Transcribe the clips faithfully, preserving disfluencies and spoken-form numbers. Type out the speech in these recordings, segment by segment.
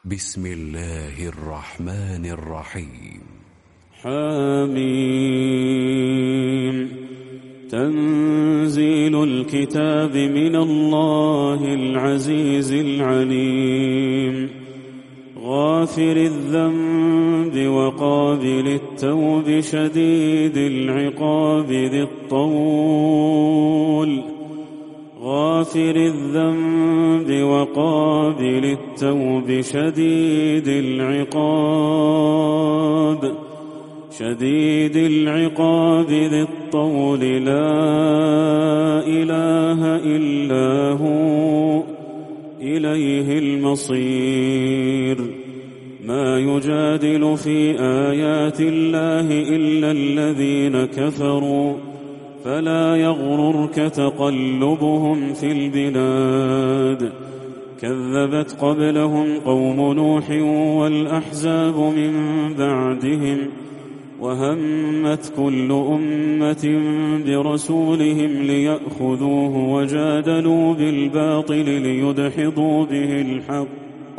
بسم الله الرحمن الرحيم. حميم. تنزيل الكتاب من الله العزيز العليم، غافر الذنب وقابل التوب شديد العقاب ذي الطول غافر الذنب وقابل التوب شديد العقاب شديد العقاب ذي الطول لا إله إلا هو إليه المصير. ما يجادل في آيات الله إلا الذين كفروا فلا يغررك تقلبهم في البلاد. كذبت قبلهم قوم نوح والأحزاب من بعدهم، وهمت كل أمة برسولهم ليأخذوه وجادلوا بالباطل ليدحضوا به الحق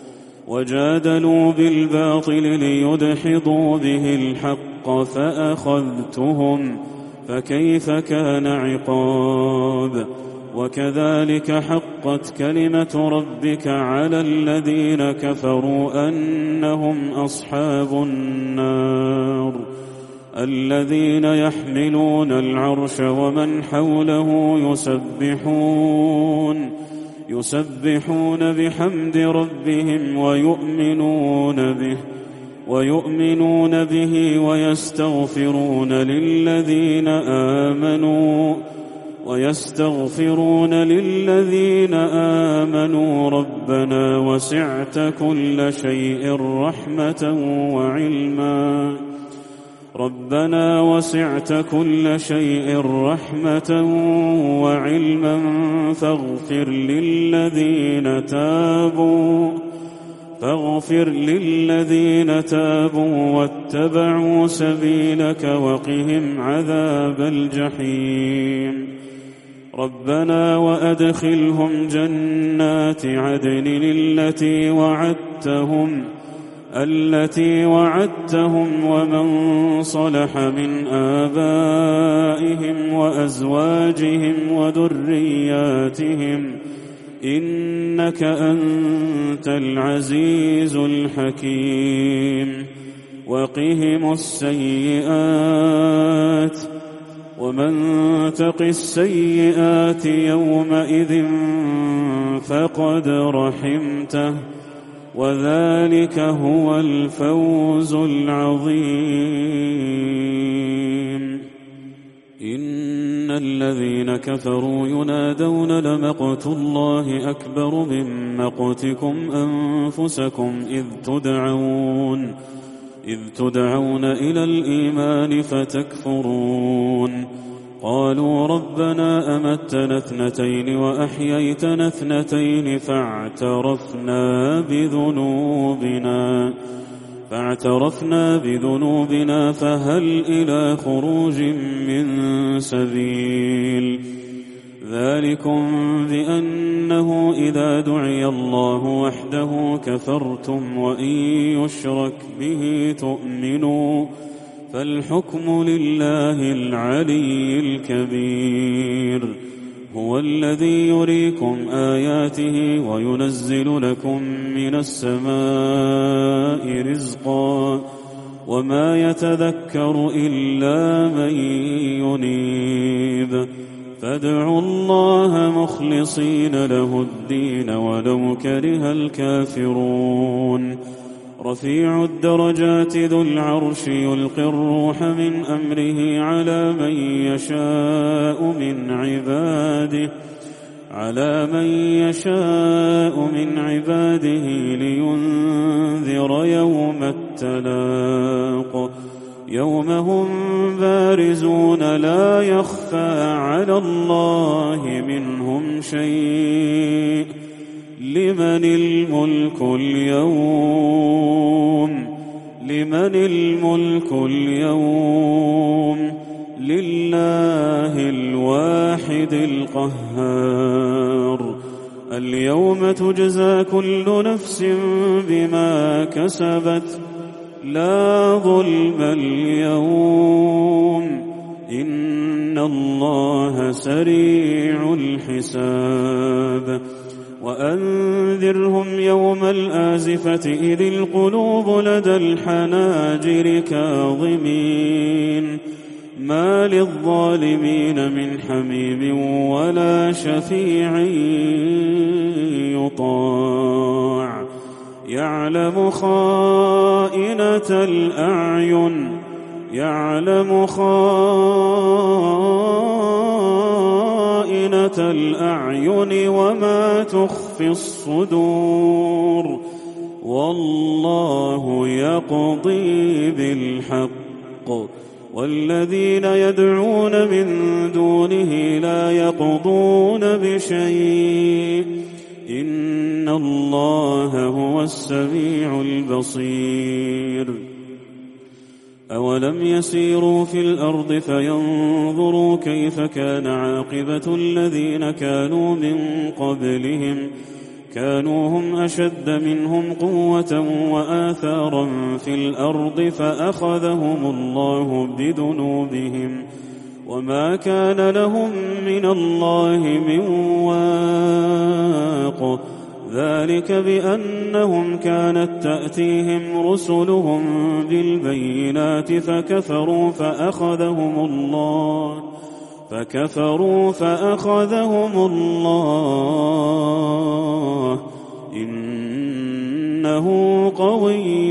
وجادلوا بالباطل ليدحضوا به الحق فأخذتهم فكيف كان عقاب. وكذلك حقت كلمة ربك على الذين كفروا أنهم أصحاب النار الذين يحملون العرش ومن حوله يسبحون يسبحون بحمد ربهم ويؤمنون به ويؤمنون به ويستغفرون للذين آمنوا ويستغفرون للذين آمنوا ربنا وسعت كل شيء رحمة وعلما ربنا وسعت كل شيء رحمة وعلما فاغفر للذين تابوا فاغفر للذين تابوا واتبعوا سبيلك وقهم عذاب الجحيم. ربنا وأدخلهم جنات عدن التي وعدتهم التي وعدتهم ومن صلح من آبائهم وأزواجهم وذرياتهم إنك أنت العزيز الحكيم. وقهم السيئات ومن تق السيئات يومئذ فقد رحمته وذلك هو الفوز العظيم. إن الذين كفروا ينادون لمقت الله أكبر من مقتكم أنفسكم إذ تدعون إذ تدعون إلى الإيمان فتكفرون. قالوا ربنا أمتنا اثنتين وأحييتنا اثنتين فاعترفنا بذنوبنا فاعترفنا بذنوبنا فهل إلى خروج من سبيل. ذلكم بأنه إذا دعي الله وحده كفرتم وإن يشرك به تؤمنوا فالحكم لله العلي الكبير. هو الذي يريكم آياته وينزل لكم من السماء رزقا وما يتذكر إلا من ينيب. فادعوا الله مخلصين له الدين ولو كره الكافرون. رفيع الدرجات ذو العرش يلقي الروح من أمره على من يشاء من عباده على من يشاء من عباده لينذر يوم التلاق يوم هم بارزون لا يخفى على الله منهم شيء. لمن الملك اليوم لمن الملك اليوم لله الواحد القهار اليوم تجزى كل نفس بما كسبت لا ظلم اليوم إن الله سريع الحساب وأنذرهم يوم الآزفة إذ القلوب لدى الحناجر كاظمين ما للظالمين من حميم ولا شفيع يطاع يعلم خائنة الأعين يعلم خائنة الأعين وما تخفي الصدور والله يقضي بالحق والذين يدعون من دونه لا يقضون بشيء إن الله هو السميع البصير أولم يسيروا في الأرض فينظروا كيف كان عاقبة الذين كانوا من قبلهم كانوا هم أشد منهم قوة وآثارا في الأرض فأخذهم الله بذنوبهم وما كان لهم من الله من واق ذلك بأنهم كانت تأتيهم رسلهم بالبينات فكفروا فأخذهم الله فكفروا فأخذهم الله إنه قوي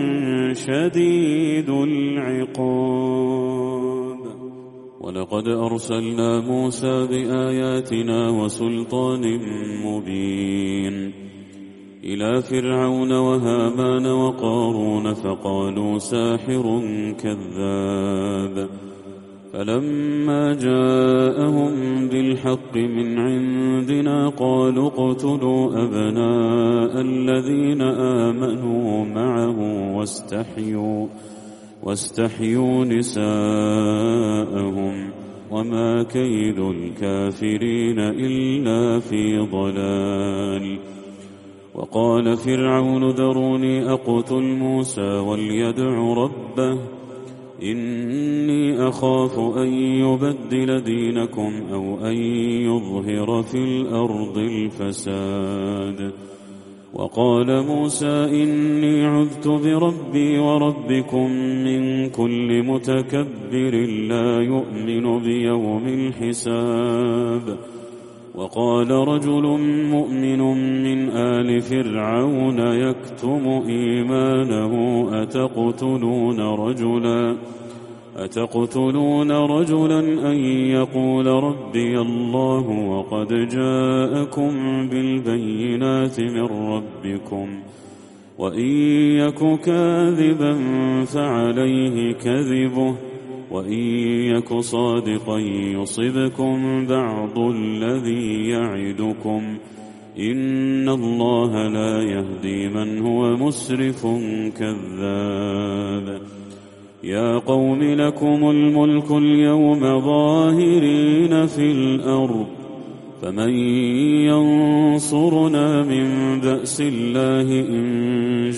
شديد العقاب ولقد أرسلنا موسى بآياتنا وسلطان مبين إلى فرعون وهامان وقارون فقالوا ساحر كذاب فلما جاءهم بالحق من عندنا قالوا اقتلوا أبناء الذين آمنوا معه واستحيوا واستحيوا نساءهم وما كيد الكافرين إلا في ضلال وقال فرعون ذروني أقتل موسى وليدع ربه إني أخاف أن يبدل دينكم أو أن يظهر في الأرض الفساد وقال موسى إني عذت بربي وربكم من كل متكبر لا يؤمن بيوم الحساب وقال رجل مؤمن من آل فرعون يكتم إيمانه أتقتلون رجلا أتقتلون رجلا أن يقول ربي الله وقد جاءكم بالبينات من ربكم وإن يك كاذبا فعليه كذبه وإن يك صادقا يصبكم بعض الذي يعدكم إن الله لا يهدي من هو مسرف كذاب يا قوم لكم الملك اليوم ظاهرين في الأرض فمن ينصرنا من بأس الله إن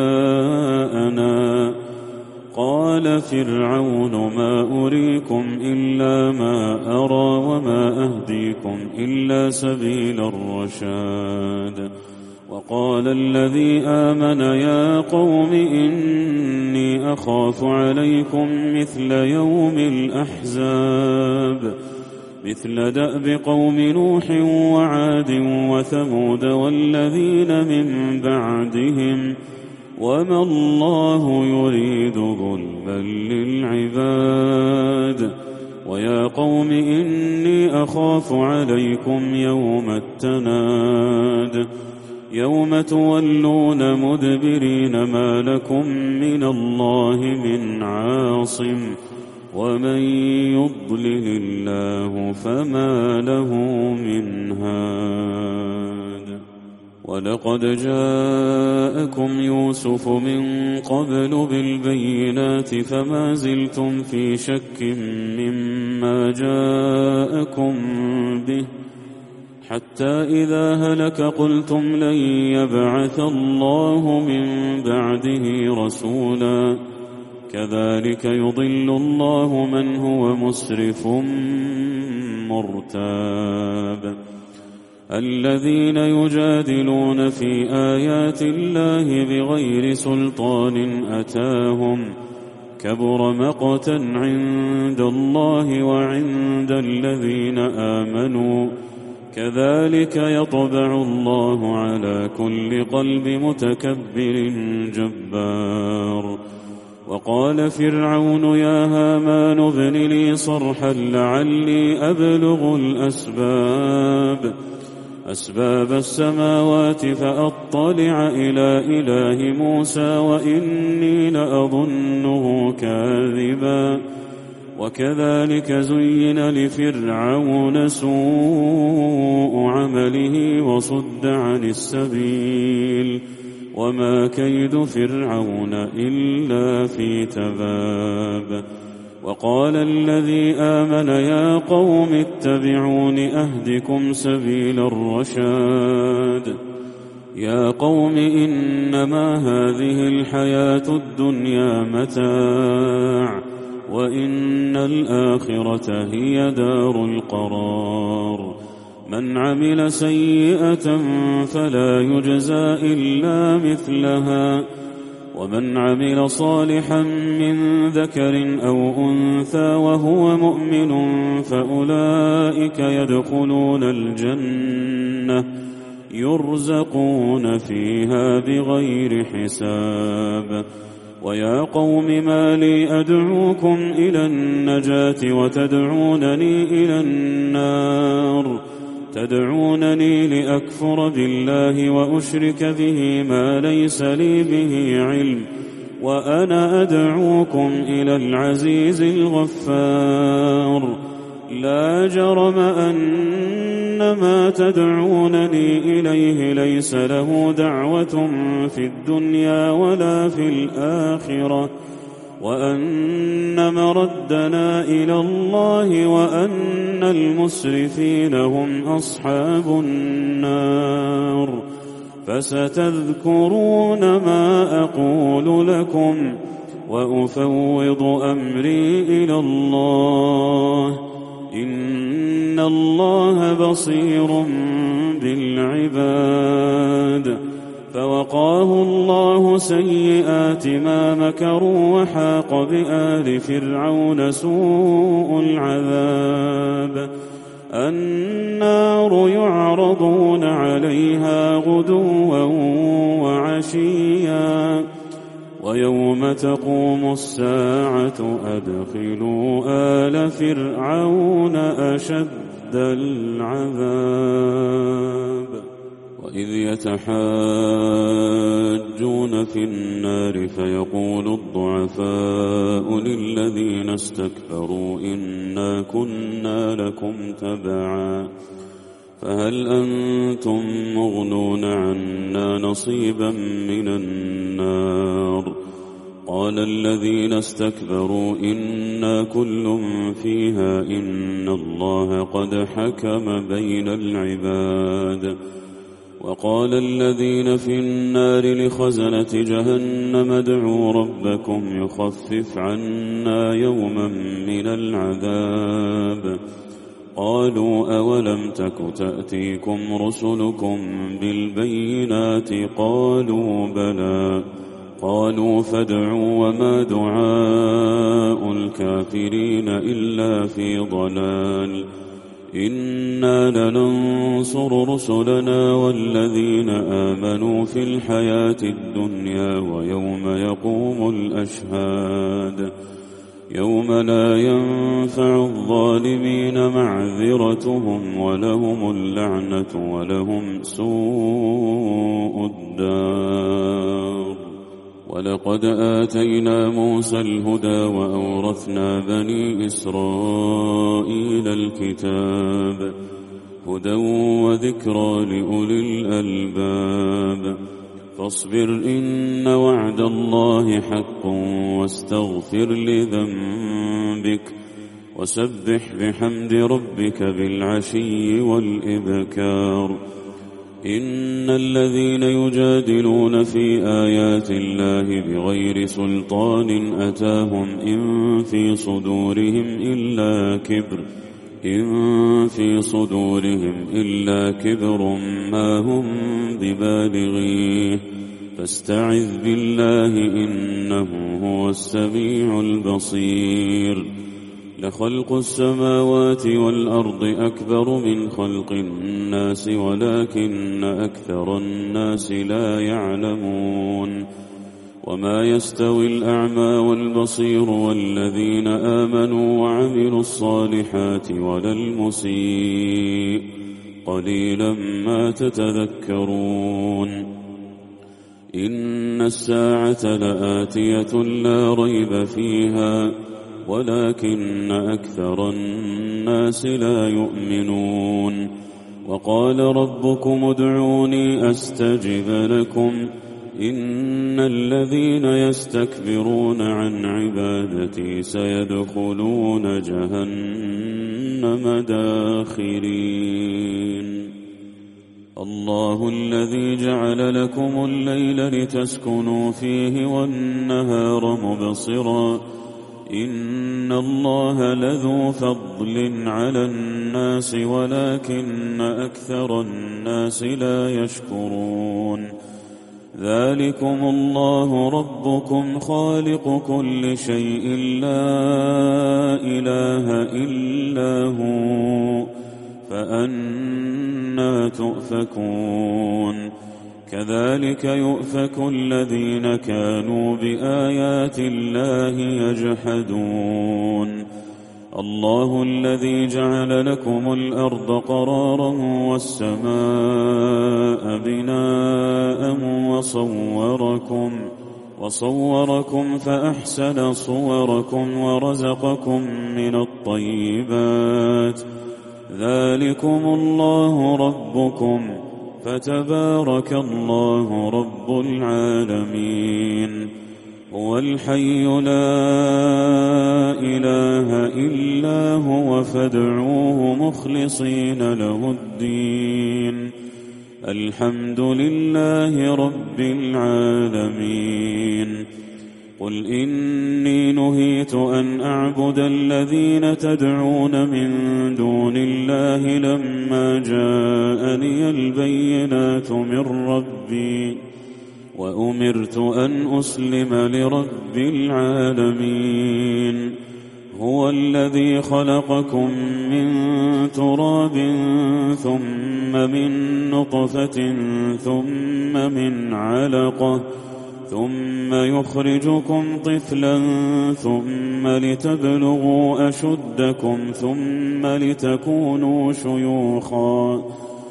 جاءنا قال فرعون ما أريكم إلا ما أرى وما أهديكم إلا سبيل الرشاد وقال الذي آمن يا قوم إني أخاف عليكم مثل يوم الأحزاب مثل دأب قوم نوح وعاد وثمود والذين من بعدهم وما الله يريد ظلما للعباد ويا قوم إني أخاف عليكم يوم التناد يوم تولون مدبرين ما لكم من الله من عاصم ومن يضلل الله فما له من هاد ولقد جاءكم يوسف من قبل بالبينات فما زلتم في شك مما جاءكم به حتى إذا هلك قلتم لن يبعث الله من بعده رسولا كذلك يضل الله من هو مسرف مرتاب. الذين يجادلون في آيات الله بغير سلطان أتاهم كبر مقتا عند الله وعند الذين آمنوا كذلك يطبع الله على كل قلب متكبر جبار. وقال فرعون يا هامان ابن لي صرحا لعلي أبلغ الأسباب أسباب السماوات فأطلع إلى إله موسى وإني لأظنه كاذبا. وكذلك زين لفرعون سوء عمله وصد عن السبيل وما كيد فرعون إلا في تباب. وقال الذي آمن يا قوم اتبعون أهدكم سبيل الرشاد. يا قوم إنما هذه الحياة الدنيا متاع وإن الآخرة هي دار القرار. من عمل سيئة فلا يجزى إلا مثلها ومن عمل صالحا من ذكر أو أنثى وهو مؤمن فأولئك يدخلون الجنة يرزقون فيها بغير حساب. ويا قوم ما لي أدعوكم إلى النجاة وتدعونني إلى النار تدعونني لأكفر بالله وأشرك به ما ليس لي به علم وأنا أدعوكم إلى العزيز الغفار. لا جرم أن ما تدعونني إليه ليس له دعوة في الدنيا ولا في الآخرة وأن مردنا إلى الله وأن المسرفين هم أصحاب النار. فستذكرون ما أقول لكم وأفوض أمري إلى الله إن الله بصير بالعباد. فوقاه الله سيئات ما مكروا وحاق بآل فرعون سوء العذاب. النار يعرضون عليها غدوا وعشيا ويوم تقوم الساعة أدخلوا آل فرعون أشد العذاب. وإذ يتحاجون في النار فيقول الضعفاء للذين استكبروا إنا كنا لكم تبعا فهل أنتم مغنون عنا نصيبا من النار. قال الذين استكبروا إنا كل فيها إن الله قد حكم بين العباد. وقال الذين في النار لخزنة جهنم ادعوا ربكم يخفف عنا يوما من العذاب. قالوا أولم تك تأتيكم رسلكم بالبينات قالوا بلى قالوا فادعوا وما دعاء الكافرين إلا في ضلال. إنا لننصر رسلنا والذين آمنوا في الحياة الدنيا ويوم يقوم الأشهاد يوم لا ينفع الظالمين معذرتهم ولهم اللعنة ولهم سوء الدار. ولقد آتينا موسى الهدى وأورثنا بني إسرائيل الكتاب هدى وذكرى لأولي الألباب. فاصبر إن وعد الله حق واستغفر لذنبك وسبح بحمد ربك بالعشي والإبكار إن الذين يجادلون في آيات الله بغير سلطان أتاهم إن في صدورهم إلا كبر إن في صدورهم إلا كبر ما هم ببالغيه فاستعذ بالله إنه هو السميع البصير لخلق السماوات والأرض أكبر من خلق الناس ولكن أكثر الناس لا يعلمون وما يستوي الأعمى والبصير والذين آمنوا وعملوا الصالحات ولا المسيء قليلا ما تتذكرون إن الساعة لآتية لا ريب فيها ولكن أكثر الناس لا يؤمنون وقال ربكم ادعوني أستجب لكم إن الذين يستكبرون عن عبادتي سيدخلون جهنم داخرين الله الذي جعل لكم الليل لتسكنوا فيه والنهار مبصرا إن الله لذو فضل على الناس ولكن أكثر الناس لا يشكرون ذلكم الله ربكم خالق كل شيء لا إله إلا هو فأنى تؤفكون كذلك يؤفك الذين كانوا بآيات الله يجحدون الله الذي جعل لكم الأرض قرارا والسماء بناء وصوركم وصوركم فأحسن صوركم ورزقكم من الطيبات ذلكم الله ربكم فتبارك الله رب العالمين هو الحي لا إله إلا هو فادعوه مخلصين له الدين الحمد لله رب العالمين قل إني نهيت أن أعبد الذين تدعون من دون الله لما جاءني البينات من ربي وأمرت أن أسلم لرب العالمين هو الذي خلقكم من تراب ثم من نطفة ثم من علقة ثم يخرجكم طفلا ثم لتبلغوا أشدكم ثم لتكونوا شيوخا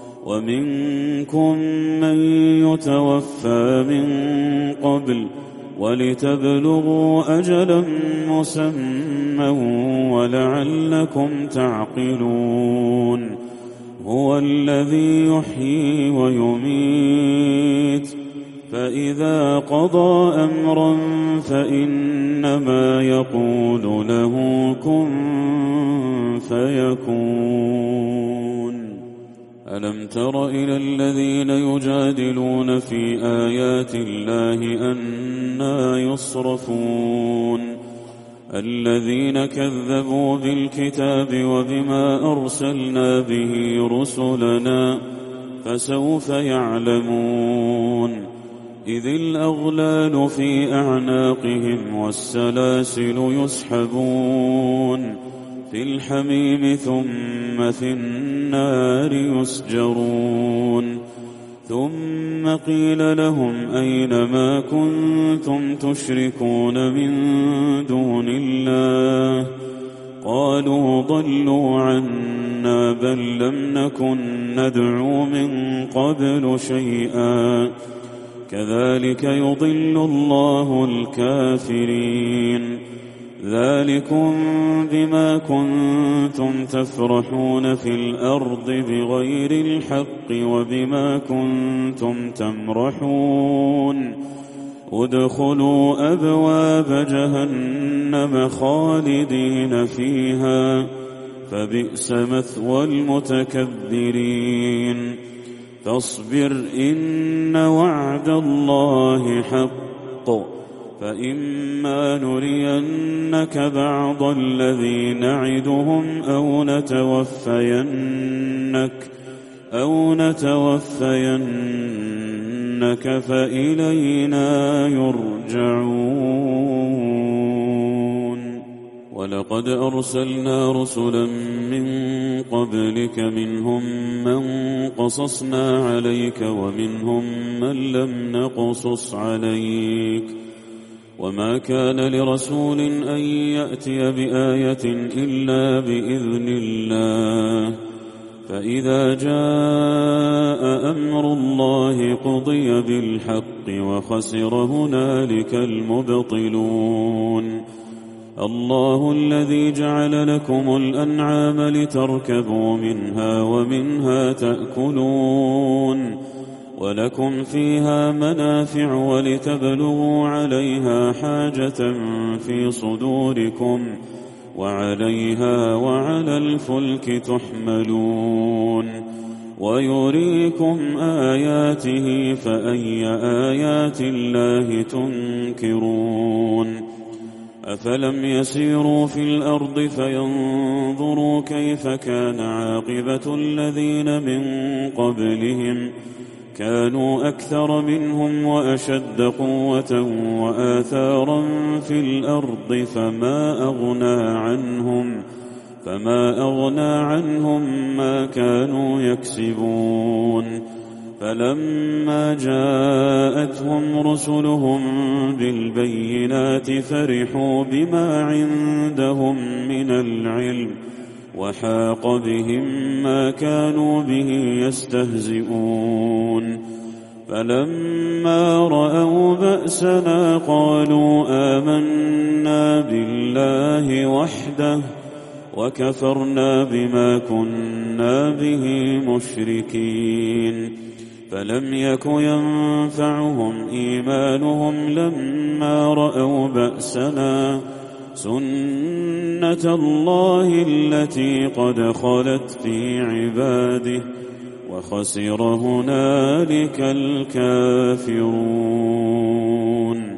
ومنكم من يتوفى من قبل ولتبلغوا أجلا مسمى ولعلكم تعقلون هو الذي يحيي ويميت فإذا قضى أمرا فإنما يقول له كن فيكون ألم تر إلى الذين يجادلون في آيات الله أنى يصرفون الذين كذبوا بالكتاب وبما أرسلنا به رسلنا فسوف يعلمون إذ الأغلال في أعناقهم والسلاسل يسحبون في الحميم ثم في النار يسجرون ثم قيل لهم أين ما كنتم تشركون من دون الله قالوا ضلوا عنا بل لم نكن ندعو من قبل شيئا كذلك يضل الله الكافرين ذلكم بما كنتم تفرحون في الأرض بغير الحق وبما كنتم تمرحون ادخلوا أبواب جهنم خالدين فيها فبئس مثوى المتكبرين فاصبر إن وعد الله حق فإما نرينك بعض الذي نعدهم أو نتوفينك أو نتوفينك فإلينا يرجعون. ولقد أرسلنا رسلا من قبلك منهم من قصصنا عليك ومنهم من لم نقصص عليك وما كان لرسول أن يأتي بآية إلا بإذن الله فإذا جاء أمر الله قضي بالحق وخسر هنالك المبطلون. الله الذي جعل لكم الأنعام لتركبوا منها ومنها تأكلون ولكم فيها منافع ولتبلغوا عليها حاجة في صدوركم وعليها وعلى الفلك تحملون ويريكم آياته فأي آيات الله تنكرون. أفلم يسيروا في الأرض فينظروا كيف كان عاقبة الذين من قبلهم كانوا أكثر منهم وأشد قوة وآثارا في الأرض فما أغنى عنهم فما أغنى عنهم ما كانوا يكسبون. فلما جاءتهم رسلهم بالبينات فرحوا بما عندهم من العلم وحاق بهم ما كانوا به يستهزئون. فلما رأوا بأسنا قالوا آمنا بالله وحده وكفرنا بما كنا به مشركين. فلم يك ينفعهم إيمانهم لما رأوا بأسنا سنة الله التي قد خلت في عباده وخسر هنالك الكافرون.